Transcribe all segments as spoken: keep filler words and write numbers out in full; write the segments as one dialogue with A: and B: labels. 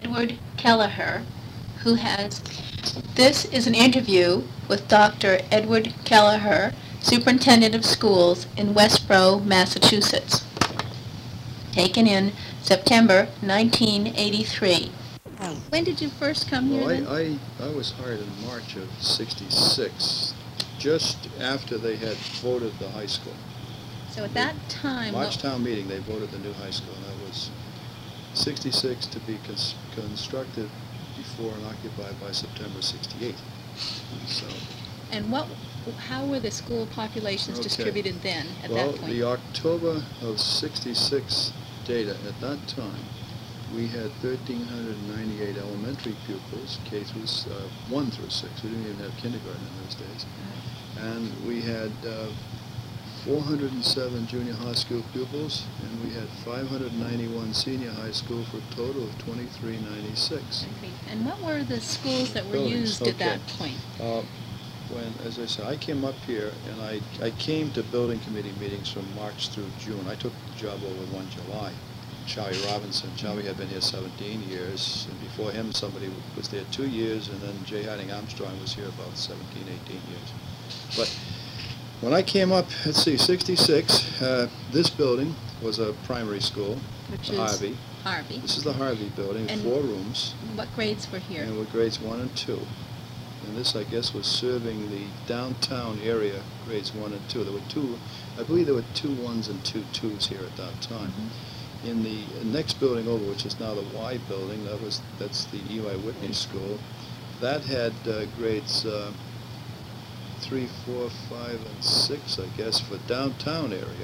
A: Edward Kelleher, who has, this is an interview with Doctor Edward Kelleher, Superintendent of Schools in Westborough, Massachusetts, taken in September nineteen eighty-three. When did you first come
B: well,
A: here then?
B: I, I, I was hired in March of sixty-six, just after they had voted the high school.
A: So at that time...
B: March town meeting, they voted the new high school. And that was sixty-six to be cons constructed before and occupied by September sixty-eight. So,
A: and what, how were the school populations
B: okay.
A: distributed then, at
B: well,
A: that point?
B: the October of sixty-six data, at that time, we had one thousand three hundred ninety-eight elementary pupils, K through uh, one through six. We didn't even have kindergarten in those days. Right. And we had uh, four hundred seven junior high school pupils, and we had five hundred ninety-one senior high school for a total of twenty-three ninety-six.
A: Okay. And what were the schools that were
B: Buildings.
A: used
B: Okay.
A: at that point?
B: Uh, when, as I said, I came up here, and I, I came to building committee meetings from March through June. I took the job over one July. Charlie Robinson. Charlie had been here seventeen years, and before him somebody was there two years, and then J. Harding Armstrong was here about seventeen, eighteen years. But when I came up, let's see, sixty-six, uh, this building was a primary school,
A: Which
B: the
A: is
B: Harvey.
A: Harvey.
B: This is the Harvey building,
A: And
B: four rooms.
A: What grades were here?
B: And with grades one and two. And this, I guess, was serving the downtown area, grades one and two. There were two, I believe there were two ones and two twos here at that time. Mm-hmm. In the next building over, which is now the Y building, that was that's the Eli Whitney School. That had uh, grades uh, three, four, five, and six, I guess, for downtown area.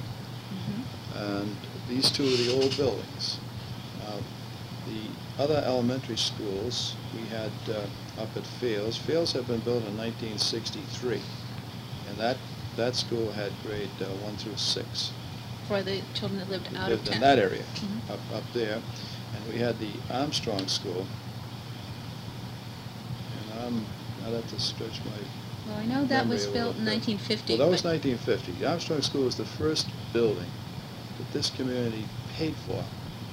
B: Mm-hmm. And these two are the old buildings. Uh, the other elementary schools we had uh, up at Fields. Fields had been built in nineteen sixty-three, and that that school had grade uh, one through six.
A: For the children that lived out
B: lived
A: of town.
B: in that area,
A: mm-hmm.
B: up up there, and we had the Armstrong School. And I'm I'd have to stretch my.
A: Well, I know that was built in nineteen fifty.
B: Well, that was nineteen fifty. The Armstrong School was the first building that this community paid for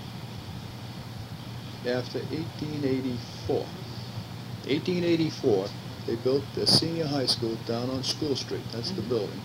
B: after eighteen eighty-four. eighteen eighty-four, they built the senior high school down on School Street. That's mm-hmm. the building.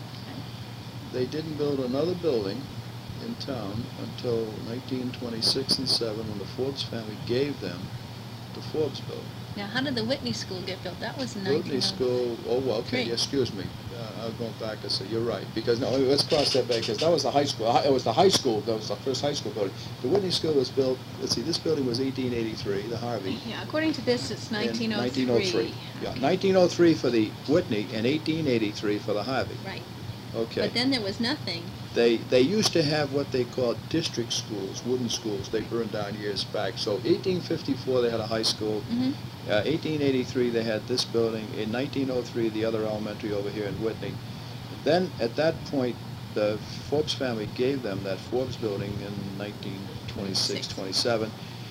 B: They didn't build another building in town until nineteen twenty-six and seven, when the Forbes family gave them the Forbes building.
A: Now, how did the Whitney School get built? That was in nineteen oh three.
B: Whitney School, oh, well, okay, excuse me. Uh, I'm going back and say, you're right. Because, no, let's cross that back, because that was the high school. It was the high school, that was the first high school building. The Whitney School was built, let's see, this building was eighteen eighty-three, the Harvey.
A: Yeah, according to this, it's nineteen oh three.
B: nineteen oh three. Yeah, nineteen oh three for the Whitney and eighteen eighty-three for the Harvey.
A: Right.
B: Okay.
A: But then there was nothing.
B: They they used to have what they called district schools, wooden schools. They burned down years back. So eighteen fifty-four they had a high school. Mm-hmm. uh, eighteen eighty-three they had this building. In nineteen oh three the other elementary over here in Whitney. Then at that point the Forbes family gave them that Forbes building in nineteen twenty-six, twenty-seven.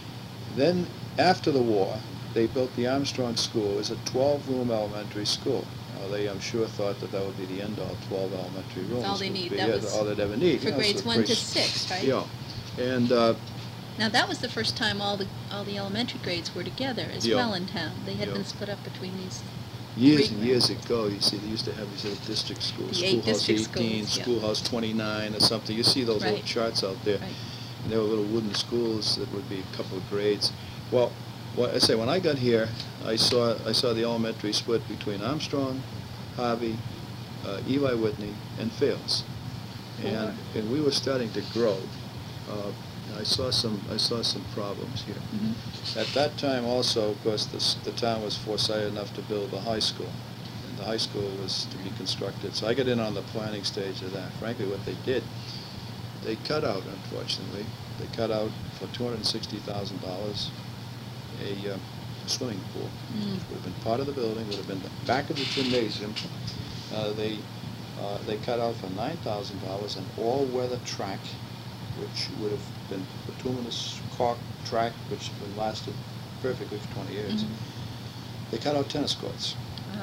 B: Then after the war they built the Armstrong School as a twelve room elementary school. They, I'm sure, thought that that would be the end all, twelve elementary rooms.
A: That's all they need.
B: Be,
A: that
B: yeah,
A: was
B: all they'd ever need.
A: For
B: you know,
A: grades
B: so
A: one
B: pretty,
A: to six, right?
B: Yeah. And uh,
A: now that was the first time all the all the elementary grades were together as
B: yeah.
A: well in town. They had
B: yeah.
A: been split up between these.
B: Years and years ago, you see, they used to have these little district schools.
A: The eight
B: Schoolhouse
A: district
B: eighteen,
A: schools, yeah.
B: Schoolhouse twenty-nine, or something. You see those
A: right.
B: little charts out there.
A: Right.
B: And there were little wooden schools that would be a couple of grades. Well, what I say, when I got here, I saw I saw the elementary split between Armstrong, Harvey, uh, Eli Whitney, and Fields, and and we were starting to grow. Uh, I saw some I saw some problems here. Mm-hmm. At that time, also, of course, the the town was foresighted enough to build a high school, and the high school was to be constructed. So I got in on the planning stage of that. Frankly, what they did, they cut out, unfortunately, they cut out for two hundred sixty thousand dollars a uh, swimming pool, mm. which would have been part of the building, would have been the back of the gymnasium. Uh, they uh, they cut out for nine thousand dollars an all-weather track, which would have been bituminous caulk track, which would have lasted perfectly for twenty years. Mm-hmm. They cut out tennis courts.
A: Uh-huh.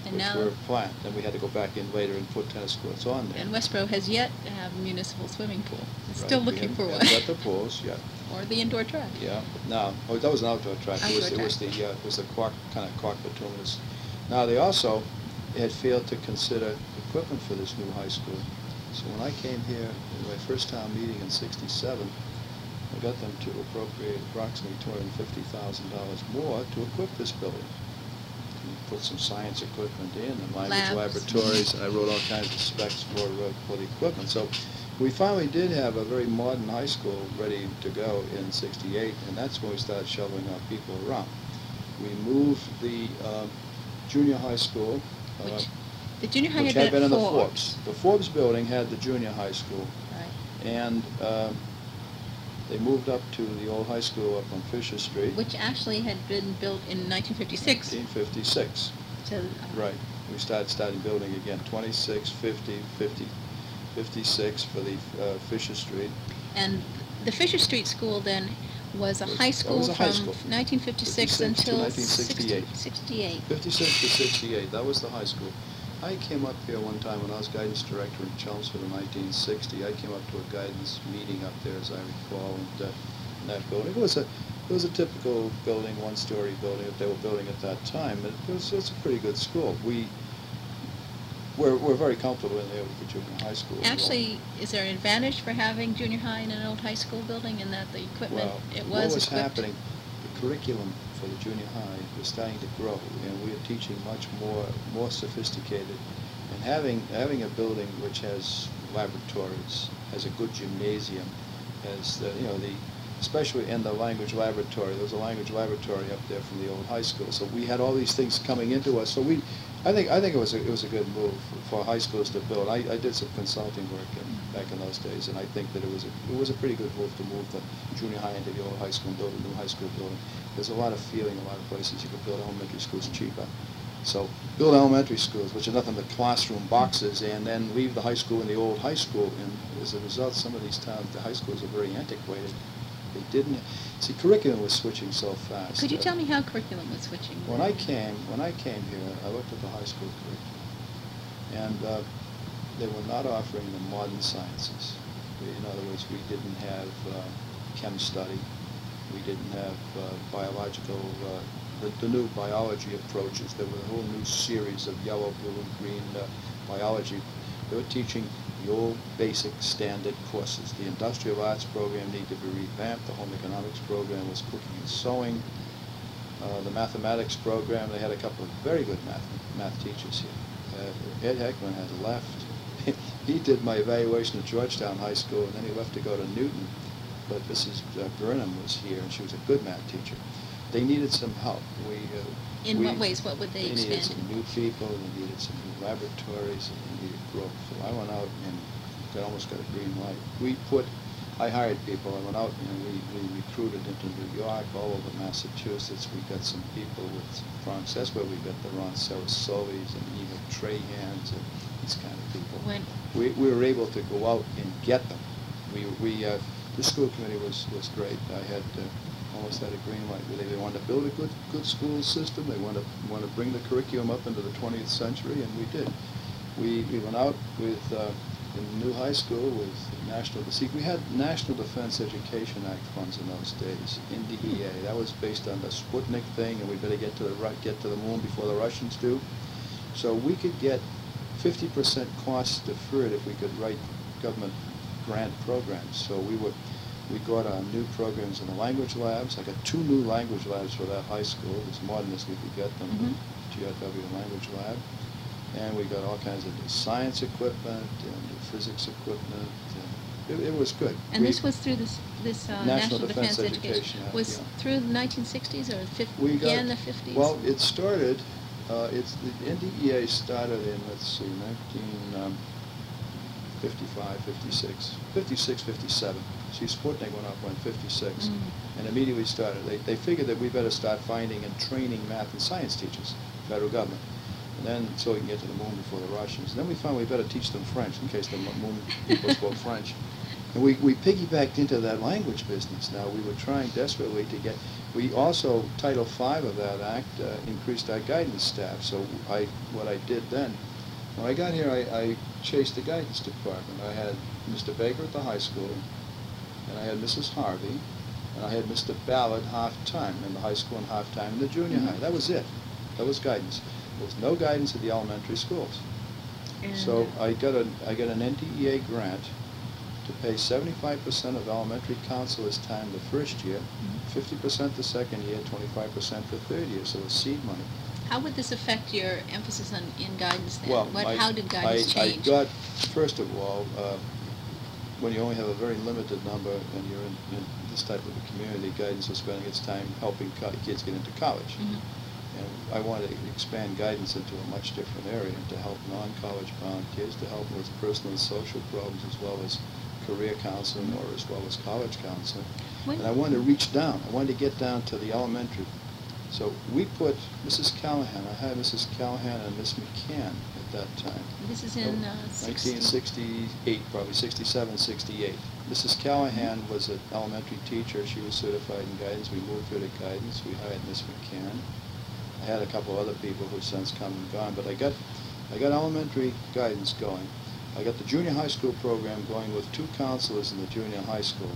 A: And
B: which
A: now-
B: were flat. Then we had to go back in later and put tennis courts on there.
A: And Westboro has yet to have a municipal swimming pool. It's
B: Right,
A: still
B: we
A: looking
B: have-
A: for
B: we
A: one.
B: have got the pools, yeah.
A: Or the indoor track.
B: Yeah, no, oh, that was an outdoor track. It was,
A: Outdoor
B: it was
A: track.
B: the, uh, it was the cork, kind of cork bituminous. Now, they also had failed to consider equipment for this new high school. So when I came here, in my first town meeting in sixty-seven, I got them to appropriate approximately two hundred fifty thousand dollars more to equip this building. We put some science equipment in, and language
A: Labs.
B: laboratories, and I wrote all kinds of specs for, uh, for the equipment. So we finally did have a very modern high school ready to go in sixty-eight, and that's when we started shoveling our people around. We moved the uh, junior high school, uh,
A: Which, the junior high
B: which
A: had
B: had
A: been
B: been
A: at
B: in the
A: Forbes.
B: Forbes. The Forbes building had the junior high school,
A: Right.
B: and um, they moved up to the old high school up on Fisher Street.
A: Which actually had been built in nineteen fifty-six.
B: nineteen fifty-six.
A: So, uh,
B: Right. We started starting building again, twenty-six, fifty, fifty, fifty-six for the uh, Fisher Street.
A: And the Fisher Street School then was a
B: Was-
A: high
B: that
A: school
B: was a high
A: from
B: school.
A: nineteen fifty-six
B: fifty-six to
A: until
B: nineteen sixty-eight.
A: sixty-eight.
B: fifty-six to sixty-eight, that was the high school. I came up here one time when I was guidance director in Chelmsford in nineteen sixty. I came up to a guidance meeting up there, as I recall, and, uh, in that building. It was a, it was a typical building, one-story building that they were building at that time. It was, it's a pretty good school. We, we're, we're very comfortable in there with the junior high school. as well.
A: Actually, is there an advantage for having junior high in an old high school building in that the equipment,
B: Well,
A: it was
B: what was
A: equipped?
B: happening, the curriculum for the junior high was starting to grow, and we are teaching much more, more sophisticated. And having, having a building which has laboratories, has a good gymnasium, has, the, you know, the, especially in the language laboratory, there was a language laboratory up there from the old high school. So we had all these things coming into us. So we, I think, I think it was a, it was a good move for high schools to build. I, I did some consulting work in, back in those days, and I think that it was a, it was a pretty good move to move the junior high into the old high school and build a new high school building. There's a lot of feeling, a lot of places you could build elementary schools cheaper. So build elementary schools, which are nothing but classroom boxes, and then leave the high school in the old high school. And as a result, some of these towns, the high schools are very antiquated. They didn't, see, curriculum was switching so fast.
A: Could you
B: that
A: tell me how curriculum was switching?
B: When I came, when I came here, I looked at the high school curriculum, and uh, they were not offering the modern sciences. We, in other words, we didn't have uh, chem study. We didn't have uh, biological, uh, the, the new biology approaches. There was a whole new series of yellow, blue, and green uh, biology. They were teaching the old basic standard courses. The industrial arts program needed to be revamped. The home economics program was cooking and sewing. Uh, the mathematics program, they had a couple of very good math, math teachers here. Uh, Ed Heckman had left. He did my evaluation at Georgetown High School, and then he left to go to Newton. But Missus Uh, Burnham was here, and she was a good math teacher. They needed some help. We, uh,
A: In
B: we,
A: what ways? What would they
B: They needed
A: expand?
B: some new people, they needed some new laboratories, and they needed growth. So I went out and got, almost got a green light. We put, I hired people, I went out and we, we recruited into New York, all over Massachusetts. We got some people with some Bronx. That's where we got the Ron Sarasolis and Eva Trahans and these kind of people.
A: When,
B: We, we were able to go out and get them. We, we, uh, the school committee was, was great. I had, uh, almost had a green light. They, they wanted to build a good, good school system. They wanted to, want to bring the curriculum up into the twentieth century, and we did. We, we went out with, uh, in the new high school with National, see, we had National Defense Education Act funds in those days, N D E A. That was based on the Sputnik thing, and we better get to the, Ru- get to the moon before the Russians do. So we could get fifty percent cost deferred if we could write government grant programs. So we would, we got our new programs in the language labs. I got two new language labs for that high school, as modern as we could get them,
A: Mhm.
B: G R W Language Lab. And we got all kinds of new science equipment and new physics equipment. And it, it was good.
A: and
B: We-
A: this was through this, this uh,
B: National
A: National
B: Defense
A: Defense
B: Education
A: Education?
B: Act,
A: Was
B: yeah.
A: through the nineteen sixties or fif-
B: We got,
A: began the fifties?
B: Well, it started, uh, it's, the N D E A started in, let's see, nineteen fifty-five, fifty-six, fifty-six, fifty-seven. See, Sputnik went up in fifty-six,
A: Mm.
B: and immediately started. They, they figured that we better start finding and training math and science teachers, federal government, and then so we can get to the moon before the Russians. And then we found we better teach them French in case the moon people spoke French. And we, we piggybacked into that language business. Now, we were trying desperately to get, We also, Title five of that act, uh, increased our guidance staff. So I, what I did then, when I got here, I, I chased the guidance department. I had Mister Baker at the high school, and I had Missus Harvey, and I had Mister Ballard half-time in the high school and half-time in the junior high. That was it. That was guidance. There was no guidance at the elementary schools.
A: And
B: So I got a, I got an N D E A grant to pay seventy-five percent of elementary counselors' time the first year, fifty percent the second year, twenty-five percent the third year, so it's seed money.
A: how would this affect your emphasis on, in guidance then?
B: Well,
A: What,
B: I,
A: how did guidance
B: I,
A: change?
B: I got, first of all, uh, when you only have a very limited number and you're in, in this type of a community, guidance is spending its time helping co kids get into college.
A: Mhm.
B: And I wanted to expand guidance into a much different area, to help non-college bound kids, to help with personal and social problems, as well as career counseling or as well as college counseling.
A: When-
B: And I wanted to reach down. I wanted to get down to the elementary. So we put Missus Callahan, I had Missus Callahan and Miss McCann at that time.
A: This is in uh,
B: nineteen sixty-eight, probably, sixty-seven, sixty-eight. Missus Callahan was an elementary teacher. She was certified in guidance. We moved her to guidance. We hired Miss McCann. I had a couple other people who've since come and gone, but I got, I got elementary guidance going. I got the junior high school program going with two counselors in the junior high school,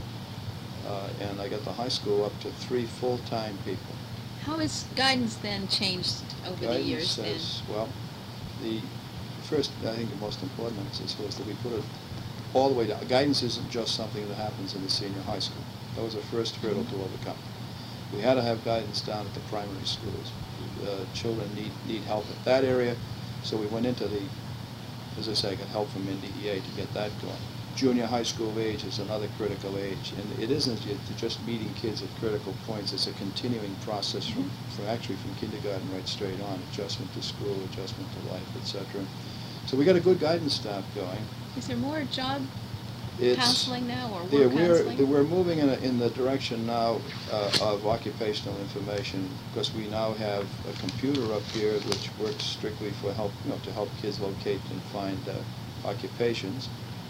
B: uh, and I got the high school up to three full-time people.
A: How has guidance then changed over the years then?
B: Guidance says, well, the first, I think the most important emphasis was that we put it all the way down. Guidance isn't just something that happens in the senior high school. That was the first hurdle to overcome. We had to have guidance down at the primary schools. Uh, children need, need help at that area, so we went into the, as I say, I got help from N D E A to get that going. Junior high school age is another critical age, and it isn't just meeting kids at critical points. It's a continuing process from, from actually from kindergarten right straight on, adjustment to school, adjustment to life, et cetera. So we got a good guidance staff going.
A: Is there more job
B: It's,
A: counseling now or
B: yeah,
A: work
B: we're,
A: counseling?
B: we're moving in, a, in the direction now uh, of occupational information, because we now have a computer up here which works strictly for help, you know, to help kids locate and find uh, occupations.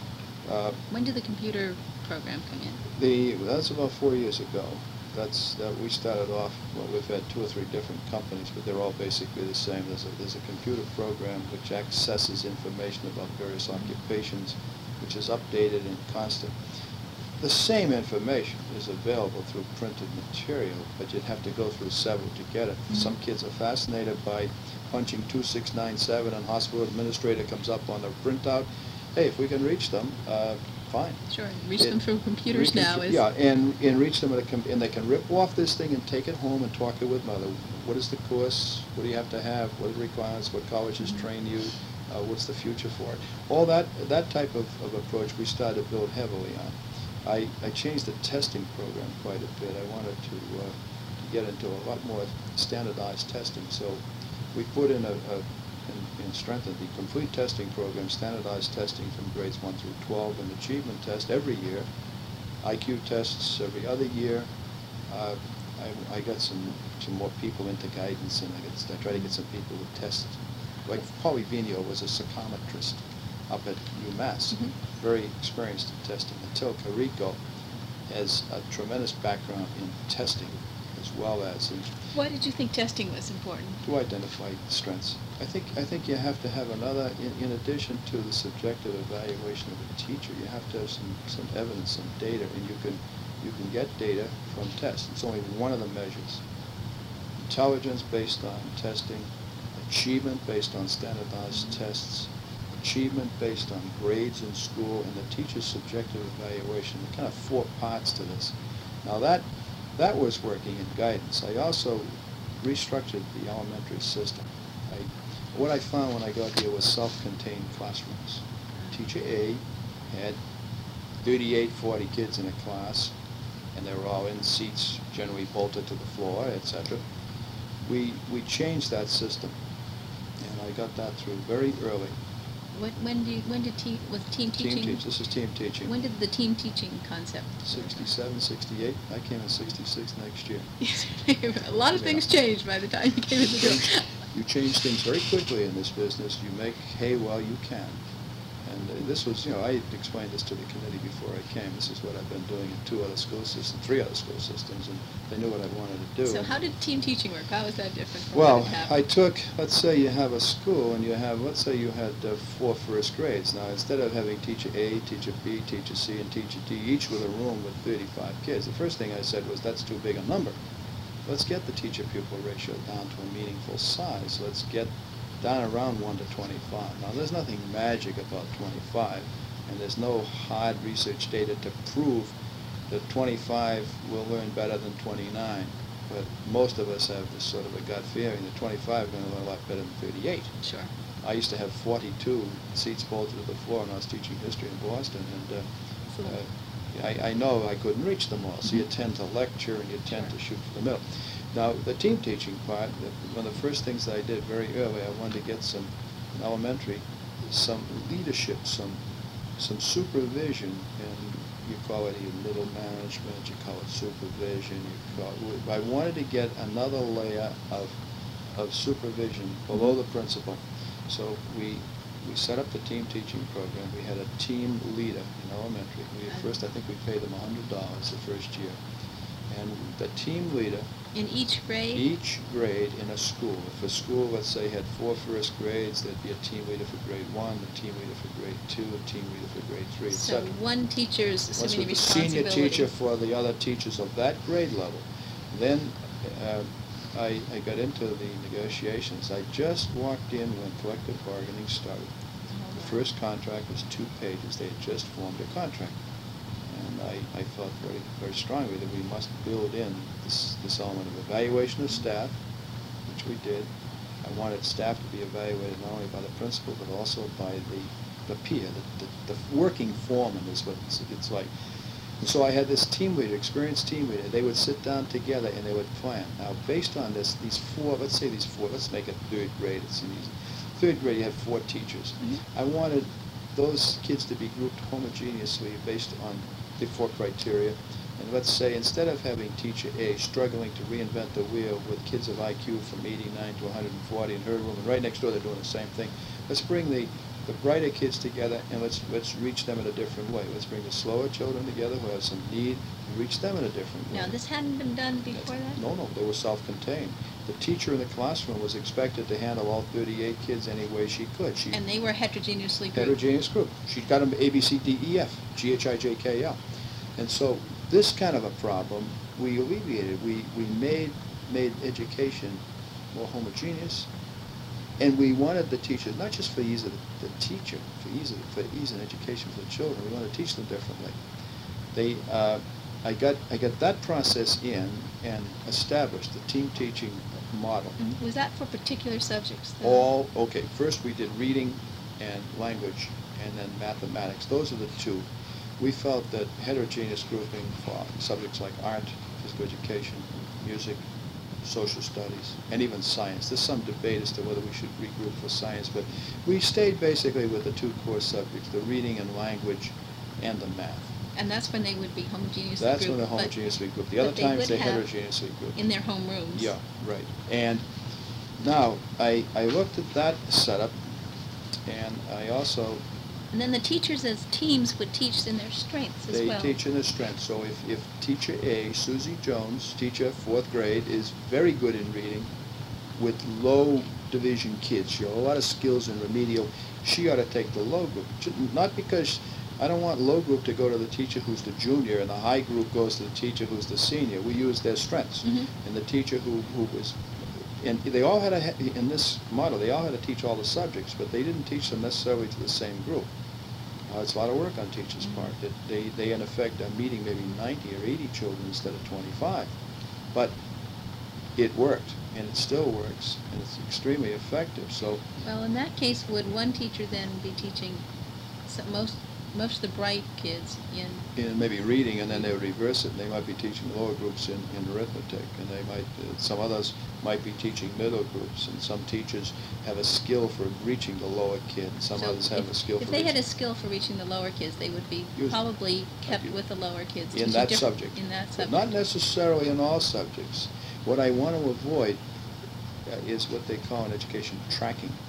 B: Uh,
A: When did the computer program come in?
B: the that's about four years ago. That's that we started off. Well, we've had two or three different companies, but they're all basically the same. There's a there's a computer program which accesses information about various occupations, which is updated and constant. The same information is available through printed material, but you'd have to go through several to get it.
A: Mm-hmm.
B: Some kids are fascinated by punching two six nine seven, and hospital administrator comes up on the printout. Hey, if we can reach them, uh, fine.
A: Sure, reach
B: It-
A: them through computers
B: reach them
A: now.
B: through-
A: Is
B: Yeah, and, and reach them, at a com and they can rip off this thing and take it home and talk it with mother. What is the course? What do you have to have? What are the requirements? What colleges train you? Uh, what's the future for it? All that, that type of, of approach we started to build heavily on. I, I changed the testing program quite a bit. I wanted to, uh, to get into a lot more standardized testing. So we put in a, a and, and strengthened the complete testing program, standardized testing from grades one through twelve, and achievement test every year, I Q tests every other year. Uh, I, I got some, some more people into guidance, and I, got, I tried to get some people who test. Like Paulie Vigno was a psychometrist up at UMass,
A: Mhm.
B: very experienced in testing. Until Carico has a tremendous background in testing, as well as in
A: Why did you think testing was important?
B: to identify strengths. I think I think you have to have another, in, in addition to the subjective evaluation of a teacher, you have to have some, some evidence, some data, and you can you can get data from tests. It's only one of the measures. Intelligence based on testing, achievement based on standardized tests, achievement based on grades in school, and the teacher's subjective evaluation. There are kind of four parts to this. Now that that was working in guidance. I also restructured the elementary system. I, what I found when I got here was self-contained classrooms. Teacher A had thirty-eight, forty kids in a class, and they were all in seats, generally bolted to the floor, et cetera. We, we changed that system, and I got that through very early.
A: When, when, do you, when did te was team teaching?
B: Team teach, this is team teaching.
A: When did the team teaching concept?
B: sixty-seven, sixty-eight. I came in sixty-six next year.
A: A lot of
B: Yeah.
A: things changed by the time you came in the door.
B: You change things very quickly in this business. You make hay while you can. And uh, this was, you know, I explained this to the committee before I came. This is what I've been doing in two other school systems, three other school systems, and they knew what I wanted to do.
A: So how did team teaching work? How was that different from
B: Well,
A: what had happened?
B: I took, let's say you have a school and you have, let's say you had uh, four first grades. Now, instead of having teacher A, teacher B, teacher C, and teacher D, each with a room with thirty-five kids, the first thing I said was, that's too big a number. Let's get the teacher-pupil ratio down to a meaningful size. Let's get down around one to twenty-five. Now, there's nothing magic about twenty-five, and there's no hard research data to prove that twenty-five will learn better than twenty-nine. But most of us have this sort of a gut feeling that twenty-five are going to learn a lot better than thirty-eight.
A: Sure.
B: I used to have forty-two seats bolted to the floor when I was teaching history in Boston, and uh,
A: So-
B: uh, I, I know I couldn't reach them all. So you
A: Mhm.
B: tend to lecture and you tend
A: Sure.
B: to shoot for the middle. Now, the team teaching part, the- one of the first things that I did very early, I wanted to get some, in elementary, some leadership, some, some supervision, and you call it your middle management, you call it supervision, you call it, I wanted to get another layer of, of supervision below the principal. So we, we set up the team teaching program. We had a team leader in elementary. We, at first, I think we paid them one hundred dollars the first year. And the team leader,
A: In each grade?
B: each grade in a school, if a school, let's say, had four first grades, there'd be a team leader for grade one, a team leader for grade two, a team leader for grade three, et
A: So
B: cetera.
A: one teacher's
B: Once
A: assuming
B: with
A: the
B: the senior
A: responsibility.
B: teacher for the other teachers of that grade level. Then uh, I, I got into the negotiations. I just walked in when collective bargaining started. The first contract was two pages. They had just formed a contract. And I, I felt very, very strongly that we must build in this, this element of evaluation of staff, which we did. I wanted staff to be evaluated not only by the principal, but also by the, the peer. The, the, the working foreman is what it's, it's like. And so I had this team leader, experienced team leader. They would sit down together and they would plan. Now, based on this, these four, let's say these four, let's make it third grade. It's easy. Third grade, you have four teachers.
A: Mm-hmm.
B: I wanted those kids to be grouped homogeneously based on the four criteria. And let's say instead of having teacher A struggling to reinvent the wheel with kids of I Q from eighty-nine to one hundred forty in her room, and right next door they're doing the same thing, let's bring the, the brighter kids together and let's, let's reach them in a different way. Let's bring the slower children together who have some need and reach them in a different way.
A: Now, this hadn't been done before that?
B: No, no, they were self-contained. The teacher in the classroom was expected to handle all thirty-eight kids any way she could. She
A: And they were heterogeneously grouped?
B: heterogeneous group. She got them A, B, C, D, E, F, G, H, I, J, K, L. And so this kind of a problem we alleviated. We, we made, made education more homogeneous, and we wanted the teachers, not just for ease of the, the teacher, for ease of, for ease in education for the children, we wanted to teach them differently. They, uh, I got, I got that process in and established the team teaching model.
A: Mhm. Was that for particular subjects? though?
B: All, okay, first we did reading and language, and then mathematics. Those are the two. We felt that heterogeneous grouping for subjects like art, physical education, music, social studies, and even science. There's some debate as to whether we should regroup for science, but we stayed basically with the two core subjects, the reading and language and the math.
A: And that's when they would be homogeneously grouped?
B: That's when they're
A: but-
B: homogeneously grouped. The
A: but
B: other
A: they
B: times
A: would
B: they're
A: have
B: heterogeneously grouped.
A: in their home rooms?
B: Yeah, right. And now, I, I looked at that setup, and I also,
A: And then the teachers as teams would teach in their strengths as
B: they
A: well?
B: teach in their strength. So if, if teacher A, Susie Jones, teacher, fourth grade, is very good in reading with low division kids, she has a lot of skills in remedial, she ought to take the low group. Not because, I don't want low group to go to the teacher who's the junior, and the high group goes to the teacher who's the senior. We use their strengths.
A: Mhm.
B: And the teacher who, who was, and they all had to, in this model, they all had to teach all the subjects, but they didn't teach them necessarily to the same group. Uh, it's a lot of work on teachers'
A: Mhm.
B: part. That they, they, in effect, are meeting maybe ninety or eighty children instead of twenty-five. But it worked, and it still works, and it's extremely effective. So
A: Well, in that case, would one teacher then be teaching some, most, most of the bright kids in,
B: in maybe reading, and then they would reverse it, and they might be teaching lower groups in, in arithmetic, and they might, uh, some others might be teaching middle groups, and some teachers have a skill for reaching the lower kid, and some
A: so
B: others have
A: if-
B: a skill for
A: If they had a
B: reaching-
A: skill for reaching the lower kids, they would be
B: Use-
A: probably kept
B: you-
A: with the lower kids.
B: in
A: teaching
B: that
A: different-
B: subject.
A: In that
B: But
A: subject.
B: not necessarily in all subjects. What I want to avoid uh, is what they call in education tracking.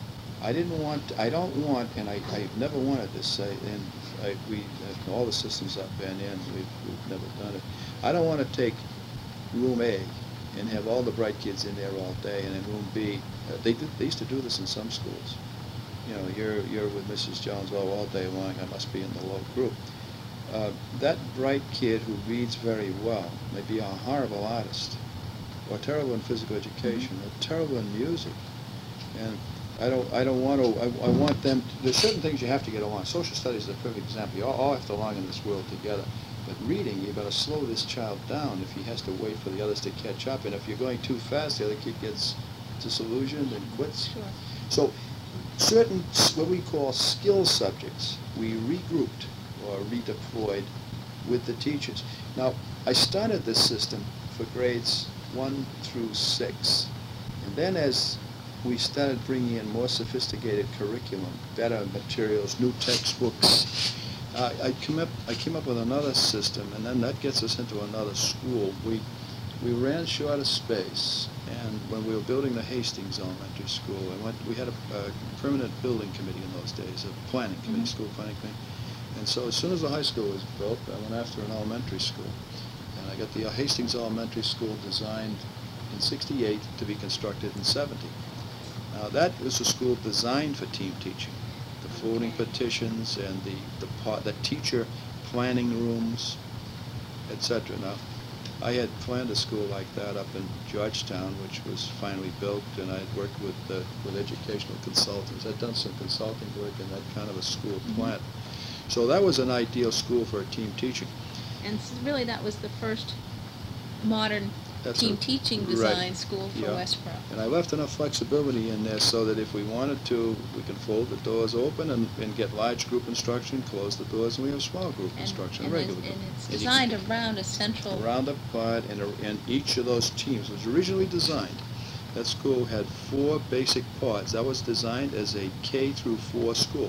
B: I didn't want, I don't want, and I, I've never wanted this, I, and I, we, uh, all the systems I've been in, we've, we've never done it. I don't want to take room A and have all the bright kids in there all day, and then room B, uh, they did, they used to do this in some schools. You know, you're, you're with Missus Jones all, all day long, I must be in the low group. Uh, that bright kid who reads very well may be a horrible artist, or terrible in physical education,
A: Mm-hmm.
B: or terrible in music. And I don't, I don't want to, I, I want them, to, there's certain things you have to get along. Social studies is a perfect example. You all, all have to belong in this world together. But reading, you better slow this child down if he has to wait for the others to catch up. And if you're going too fast, the other kid gets disillusioned and quits.
A: Sure.
B: So certain, what we call skill subjects, we regrouped or redeployed with the teachers. Now, I started this system for grades one through six. And then as we started bringing in more sophisticated curriculum, better materials, new textbooks, uh, I, came up, I came up with another system, and then that gets us into another school. We, we ran short of space, and when we were building the Hastings Elementary School, I went, we had a, a permanent building committee in those days, a planning committee,
A: Mm-hmm.
B: school planning committee. And so as soon as the high school was built, I went after an elementary school. And I got the Hastings Elementary School designed in sixty-eight to be constructed in seventy. Now that was a school designed for team teaching. The folding petitions and the, the, part, the teacher planning rooms, et cetera. Now, I had planned a school like that up in Georgetown, which was finally built, and I had worked with, uh, with educational consultants. I'd done some consulting work in that kind of a school
A: Mm-hmm.
B: plan. So that was an ideal school for team teaching.
A: And s- really, that was the first modern
B: That's
A: team
B: a-
A: teaching
B: right.
A: design school for
B: Yeah.
A: Westboro.
B: And I left enough flexibility in there so that if we wanted to, we can fold the doors open and, and get large group instruction, close the doors, and we have small group
A: And,
B: instruction,
A: and,
B: regular
A: it's,
B: group.
A: and it's
B: And you
A: designed
B: can-
A: around a central.
B: Around the pod, and, a- and each of those teams was originally designed. That school had four basic pods. That was designed as a K through four school.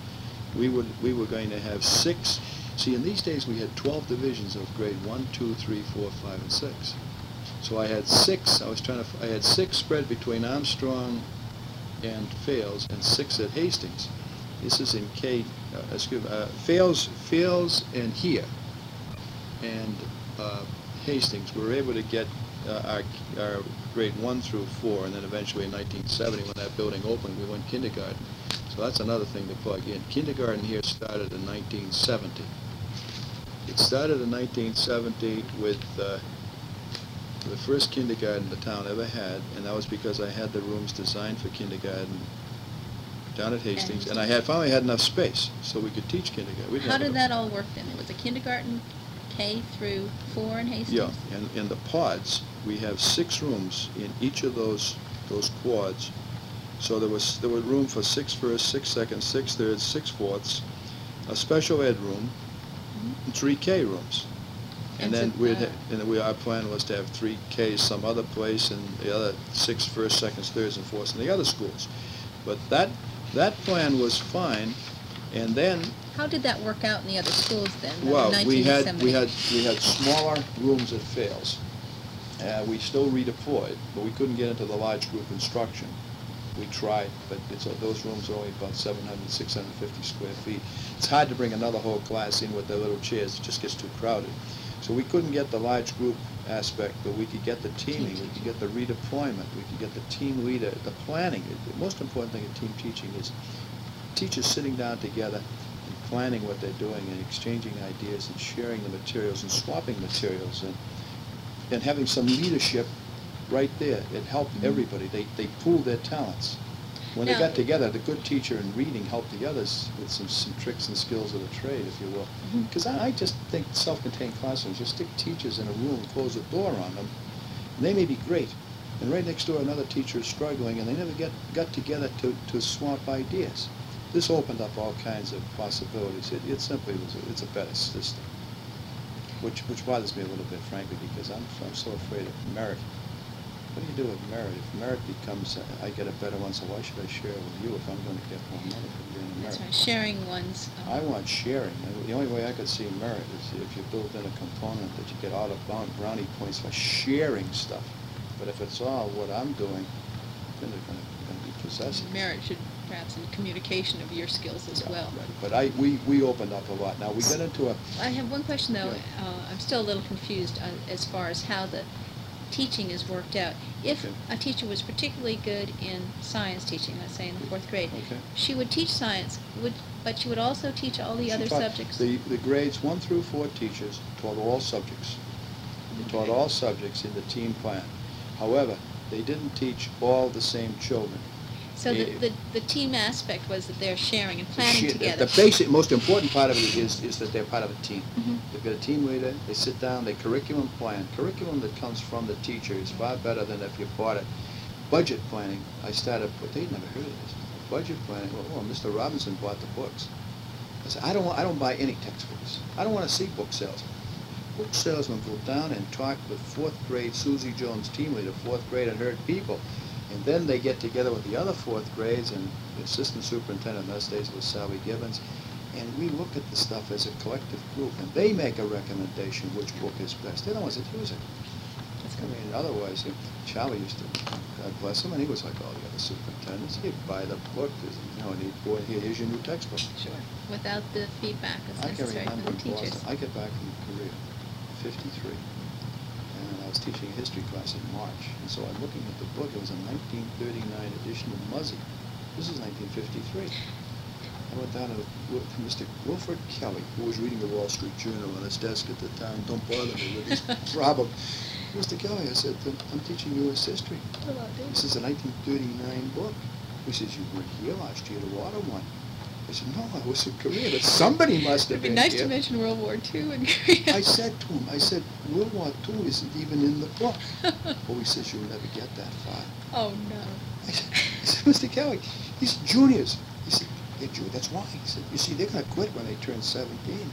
B: We would, we were going to have six. See, in these days we had twelve divisions of grade one, two, three, four, five, and six. So I had six. I was trying to. I had six spread between Armstrong and Fales, and six at Hastings. This is in K. Uh, excuse me. Uh, Fales, Fales, and here, and uh, Hastings. We were able to get uh, our, our grade one through four, and then eventually in nineteen seventy, when that building opened, we went kindergarten. So that's another thing to plug in. Kindergarten here started in nineteen seventy. It started in nineteen seventy with uh, the first kindergarten the town ever had, and that was because I had the rooms designed for kindergarten down at Hastings, and I had finally had enough space so we could teach kindergarten. We didn't
A: How
B: have
A: did
B: enough-
A: that all work then? It was a kindergarten K through four in Hastings?
B: Yeah, and in the pods, we have six rooms in each of those those quads. So there was there was room for six first, six second, six thirds, six fourths, a special ed room,
A: Mhm.
B: and three K rooms. And,
A: And
B: then
A: so,
B: we'd,
A: uh,
B: ha- and then we, our plan was to have three Ks some other place, and the other six first, seconds, thirds, and fourths in the other schools. But that that plan was fine, and then
A: How did that work out in the other schools then? in
B: well, we had
A: nineteen seventy?
B: we had we had smaller rooms at Fales. Uh, we still redeployed, but we couldn't get into the large group instruction. We tried, but it's, uh, those rooms are only about seven hundred, six hundred fifty square feet. It's hard to bring another whole class in with their little chairs. It just gets too crowded. So we couldn't get the large group aspect, but we could get the teaming, we could get the redeployment, we could get the team leader, the planning. The most important thing in team teaching is teachers sitting down together and planning what they're doing and exchanging ideas and sharing the materials and swapping materials and and having some leadership right there. It helped
A: Mhm.
B: everybody. They, they pooled their talents. When they
A: Now-
B: got together, the good teacher in reading helped the others with some, some tricks and skills of the trade, if you will.
A: Mhm.
B: Because I, I just think self-contained classrooms, just stick teachers in a room and close the door on them, and they may be great. And right next door, another teacher is struggling, and they never get, got together to, to swap ideas. This opened up all kinds of possibilities. It, it simply was, a, it's a better system. Which, which bothers me a little bit, frankly, because I'm, I'm so afraid of merit. What do you do with merit? If merit becomes, uh, I get a better one, so why should I share it with you if I'm going to get more money from being a merit?
A: That's right, sharing one's. um,
B: I want sharing. And the only way I could see merit is if you build in a component that you get out of bound brownie points for sharing stuff. But if it's all what I'm doing, then they're going to be possessive.
A: Merit should perhaps in communication of your skills as
B: Yeah,
A: well.
B: right. But I, we, we opened up a lot. Now, we got into a...
A: I have one question, though.
B: Yeah.
A: Uh, I'm still a little confused on, as far as how the teaching is worked out. If
B: Okay.
A: a teacher was particularly good in science teaching, let's say in the fourth grade,
B: Okay.
A: she would teach science, would, but she would also teach all the
B: She
A: other
B: taught-
A: subjects?
B: The, the grades one through four teachers taught all subjects. They taught
A: Okay.
B: all subjects in the team plan. However, they didn't teach all the same children.
A: So the,
B: Eh,
A: the, the team aspect was that they're sharing and planning
B: She- the-
A: together.
B: The basic, most important part of it is, is that they're part of a team.
A: Mhm.
B: They've got a team leader, they sit down, they curriculum plan. Curriculum that comes from the teacher is far better than if you bought it. Budget planning, I started, but they'd never heard of this. Budget planning, well, well, Mister Robinson bought the books. I said, I don't, want- I don't buy any textbooks. I don't want to see book salesmen. Book salesmen go down and talk with fourth grade Susie Jones team leader, fourth grade, and her people. And then they get together with the other fourth grades, and the assistant superintendent in those days was Sally Gibbons, and we look at the stuff as a collective group, and they make a recommendation which book is best. They're the ones that use it.
A: That's
B: I
A: good.
B: mean, otherwise, you know, Charlie used to, God bless him, and he was like all the other superintendents. He'd buy the book, you know, and he'd go, "Here, here's your new textbook."
A: Sure. Without the feedback
B: I
A: that's
B: can
A: necessary
B: remember
A: from the
B: in
A: teachers.
B: Boston, I get back from Korea, fifty-three, and I was teaching a history class in March, and so I'm looking at the book. It was a nineteen thirty-nine edition of Muzzy. This is nineteen fifty-three. I went down to Wil- to Mister Wilfred Kelly, who was reading the Wall Street Journal on his desk at the time. Don't bother me with this problem. Mister Kelly, I said, I'm teaching U S history. This is a nineteen thirty-nine book. He says, you weren't here last year to order one. I said, no, I was in Korea, but somebody must have
A: It'd be
B: been
A: nice
B: here.
A: to mention World War Two in Korea.
B: I said to him, I said, World War Two isn't even in the book. Oh, he says, you'll never get that far.
A: Oh, no.
B: I said, I said, Mister Kelly, these juniors. He said, yeah, Junior, that's why. He said, you see, they're going to quit when they turn seventeen.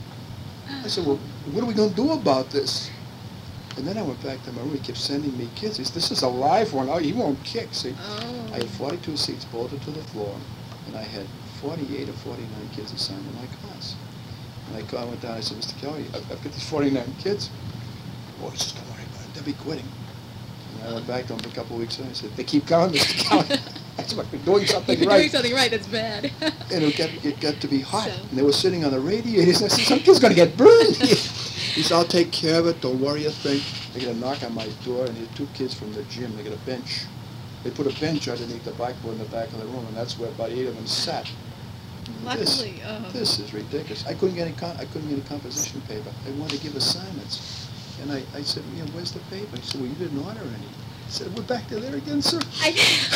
B: I said, well, what are we going to do about this? And then I went back to my room. He kept sending me kids. He said, this is a live one. Oh, he won't kick. See,
A: Oh.
B: I had forty-two seats bolted to the floor, and I had forty-eight or forty-nine kids assigned to my class. And I, ca- I went down. I said, Mister Kelly, I've, I've got these forty-nine kids. Oh, he says, don't worry about it. They'll be quitting. And I went back to him a couple of weeks later. I said, they keep coming, Mister Kelly. I said, I've been doing something
A: You're
B: right.
A: doing something right, that's bad.
B: And it got, it got to be hot,
A: So-
B: and they were sitting on the radiators. And I said, some kid's going to get burned. He said, I'll take care of it. Don't worry a thing. They get a knock on my door, and there are two kids from the gym. They get a bench. They put a bench underneath the blackboard in the back of the room, and that's where about eight of them sat. This,
A: Luckily, oh.
B: this is ridiculous. I couldn't get any. Com- I couldn't get any composition paper. I wanted to give assignments, and I, I said, you know, where's the paper? He said, well, you didn't order any. I said, we're back to there again, sir.
A: I,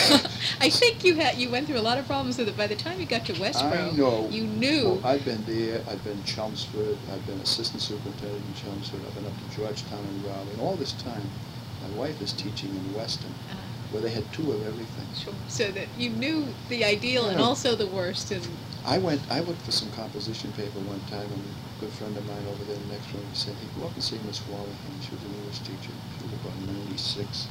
A: I think you had you went through a lot of problems so that by the time you got to Westboro,
B: I know.
A: you knew.
B: Well, I've been there, I've been Chelmsford, I've been assistant superintendent in Chelmsford, I've been up to Georgetown and Raleigh, and all this time, my wife is teaching in Weston,
A: Uh,
B: where they had two of everything.
A: sure. So that you knew the ideal and
B: Yeah.
A: also the worst. And
B: I went, I looked for some composition paper one time, and a good friend of mine over there in the next room, he said, hey, go up and see Miss Wallahan. She was an English teacher. She was about ninety-six.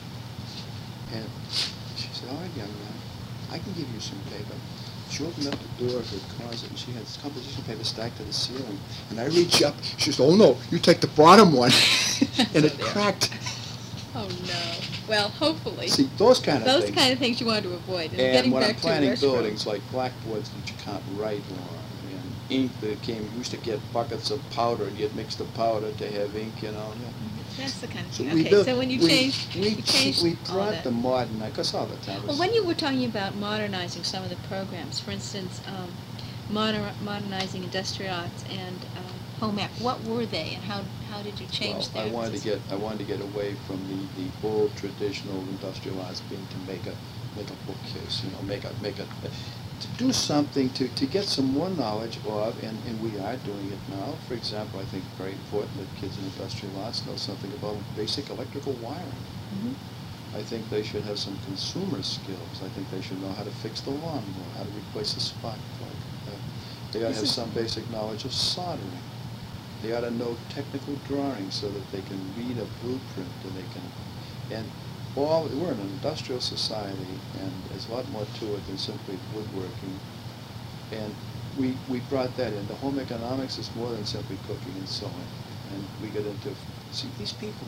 B: And she said, all right, young man, I can give you some paper. She opened up the door of her closet, and she had composition paper stacked to the ceiling. And I reached up. She said, oh, no, you take the bottom one. And it
A: So there.
B: cracked.
A: oh no. Well, hopefully.
B: See, those kind of
A: Those
B: things.
A: kind of things you wanted to avoid. And,
B: And
A: getting
B: when
A: back
B: I'm planning
A: to Westboro.
B: buildings like blackboards that you can't write on, and ink that came, you used to get buckets of powder, and you'd mix the powder to have ink, you know. Yeah.
A: That's the kind of
B: So
A: thing.
B: we
A: Okay,
B: built-
A: so when you
B: we-
A: changed,
B: we,
A: you changed
B: we
A: all
B: brought
A: that.
B: the modern, because all the time
A: Well,
B: was.
A: when you were talking about modernizing some of the programs, for instance, um, moder- modernizing industrial arts and uh, home ec, what were they, and how how did you change
B: well,
A: their?
B: I wanted to get I wanted to get away from the, the old traditional industrial arts being to make a make a bookcase, you know, make a make a to do something to, to get some more knowledge of, and, and we are doing it now. For example, I think it's very important that kids in industrial arts know something about basic electrical wiring.
A: Mhm.
B: I think they should have some consumer skills. I think they should know how to fix the lawnmower, how to replace a spark plug. Uh, they ought to
A: This
B: have
A: is-
B: some basic knowledge of soldering. They ought to know technical drawing so that they can read a blueprint and they can, and all, we're an industrial society and there's a lot more to it than simply woodworking. And we, we brought that in. The home economics is more than simply cooking and sewing. And we got into, see, these people,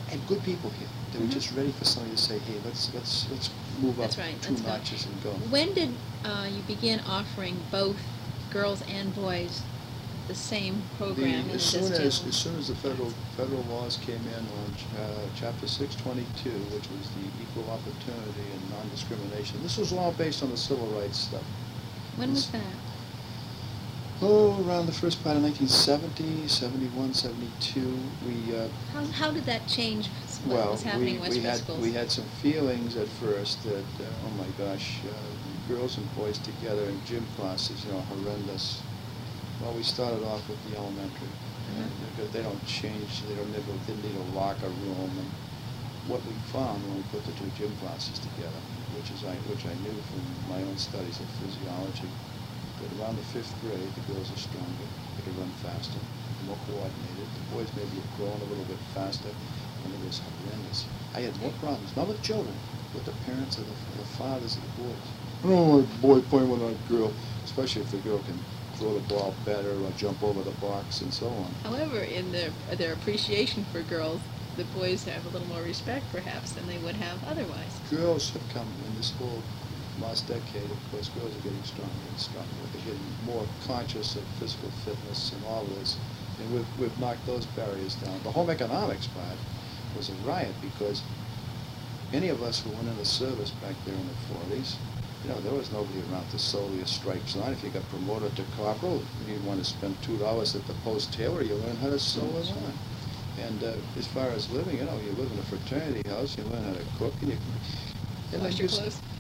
B: and good people here. They were
A: Mhm.
B: just ready for somebody to say, hey, let's let's let's move
A: That's
B: up
A: right,
B: two
A: let's go.
B: notches and go.
A: When did uh, you begin offering both girls and boys the same program
B: The,
A: in
B: as
A: the
B: soon as
A: distilled
B: as soon as the federal federal laws came in on uh, Chapter six twenty-two, which was the equal opportunity and non-discrimination, this was all based on the civil rights stuff.
A: When was
B: This-
A: that?
B: Oh, around the first part of nineteen seventy, seventy-one, seventy-two, we uh,
A: How, how did that change what
B: well,
A: was happening
B: we,
A: in
B: we
A: Westboro
B: had
A: schools?
B: we had some feelings at first that uh, oh my gosh, uh, girls and boys together in gym classes, you know, horrendous. Well, we started off with the elementary, and
A: Mhm.
B: because they don't change, they don't never they need a locker room, and what we found when we put the two gym classes together, which is I which I knew from my own studies of physiology, that around the fifth grade the girls are stronger, they can run faster, more coordinated. The boys maybe have grown a little bit faster, and it was horrendous. I had more problems, not with children, with the parents of the, the fathers of the boys. I don't want a boy playing with a girl, especially if the girl can throw the ball better or jump over the box and so on.
A: However, in their their appreciation for girls, the boys have a little more respect, perhaps, than they would have otherwise.
B: Girls have come in this whole last decade, of course, girls are getting stronger and stronger. They're getting more conscious of physical fitness and all this, and we've, we've knocked those barriers down. The home economics part was a riot because any of us who went into service back there in the forties, you know, there was nobody around to sew your stripes on. If you got promoted to corporal, you didn't want to spend two dollars at the post tailor, you learn how to sew it on. And uh, as far as living, you know, you live in a fraternity house, you learn how to cook, and you, you know,
A: Wash your
B: you s-
A: clothes.